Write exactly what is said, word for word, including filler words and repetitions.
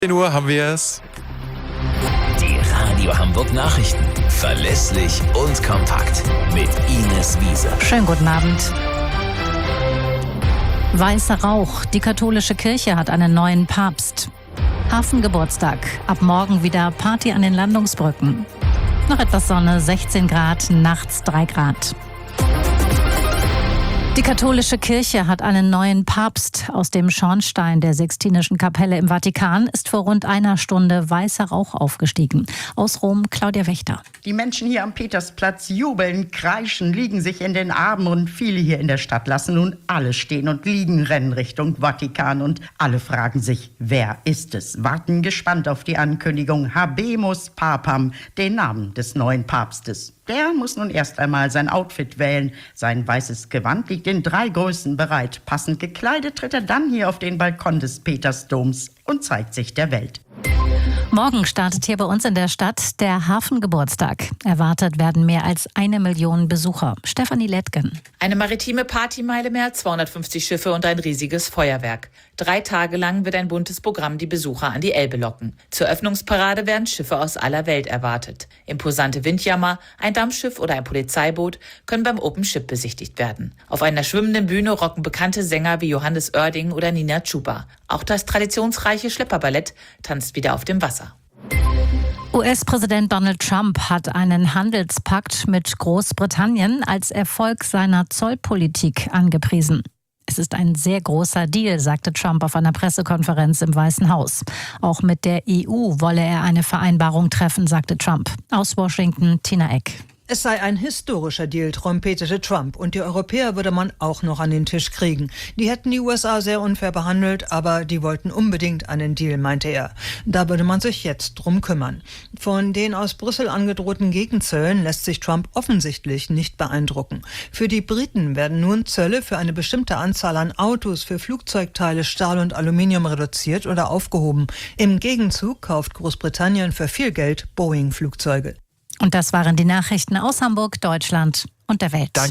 zehn Uhr haben wir es. Die Radio Hamburg Nachrichten. Verlässlich und kompakt. Mit Ines Wiese. Schönen guten Abend. Weißer Rauch. Die katholische Kirche hat einen neuen Papst. Hafengeburtstag. Ab morgen wieder Party an den Landungsbrücken. Noch etwas Sonne, sechzehn Grad, nachts drei Grad. Die katholische Kirche hat einen neuen Papst. Aus dem Schornstein der Sixtinischen Kapelle im Vatikan ist vor rund einer Stunde weißer Rauch aufgestiegen. Aus Rom, Claudia Wächter. Die Menschen hier am Petersplatz jubeln, kreischen, liegen sich in den Armen und viele hier in der Stadt lassen nun alle stehen und liegen, rennen Richtung Vatikan und alle fragen sich, wer ist es? Warten gespannt auf die Ankündigung Habemus Papam, den Namen des neuen Papstes. Der muss nun erst einmal sein Outfit wählen. Sein weißes Gewand liegt in drei Größen bereit. Passend gekleidet tritt er dann hier auf den Balkon des Petersdoms und zeigt sich der Welt. Morgen startet hier bei uns in der Stadt der Hafengeburtstag. Erwartet werden mehr als eine Million Besucher. Stefanie Lettgen. Eine maritime Partymeile, mehr als zweihundertfünfzig Schiffe und ein riesiges Feuerwerk. Drei Tage lang wird ein buntes Programm die Besucher an die Elbe locken. Zur Öffnungsparade werden Schiffe aus aller Welt erwartet. Imposante Windjammer, ein Dampfschiff oder ein Polizeiboot können beim Open Ship besichtigt werden. Auf einer schwimmenden Bühne rocken bekannte Sänger wie Johannes Oerding oder Nina Chuba. Auch das traditionsreiche Schlepperballett tanzt wieder auf dem Wasser. U S-Präsident Donald Trump hat einen Handelspakt mit Großbritannien als Erfolg seiner Zollpolitik angepriesen. Es ist ein sehr großer Deal, sagte Trump auf einer Pressekonferenz im Weißen Haus. Auch mit der E U wolle er eine Vereinbarung treffen, sagte Trump. Aus Washington, Tina Eck. Es sei ein historischer Deal, trompetete Trump. Und die Europäer würde man auch noch an den Tisch kriegen. Die hätten die U S A sehr unfair behandelt, aber die wollten unbedingt einen Deal, meinte er. Da würde man sich jetzt drum kümmern. Von den aus Brüssel angedrohten Gegenzöllen lässt sich Trump offensichtlich nicht beeindrucken. Für die Briten werden nun Zölle für eine bestimmte Anzahl an Autos, für Flugzeugteile, Stahl und Aluminium reduziert oder aufgehoben. Im Gegenzug kauft Großbritannien für viel Geld Boeing-Flugzeuge. Und das waren die Nachrichten aus Hamburg, Deutschland und der Welt. Danke.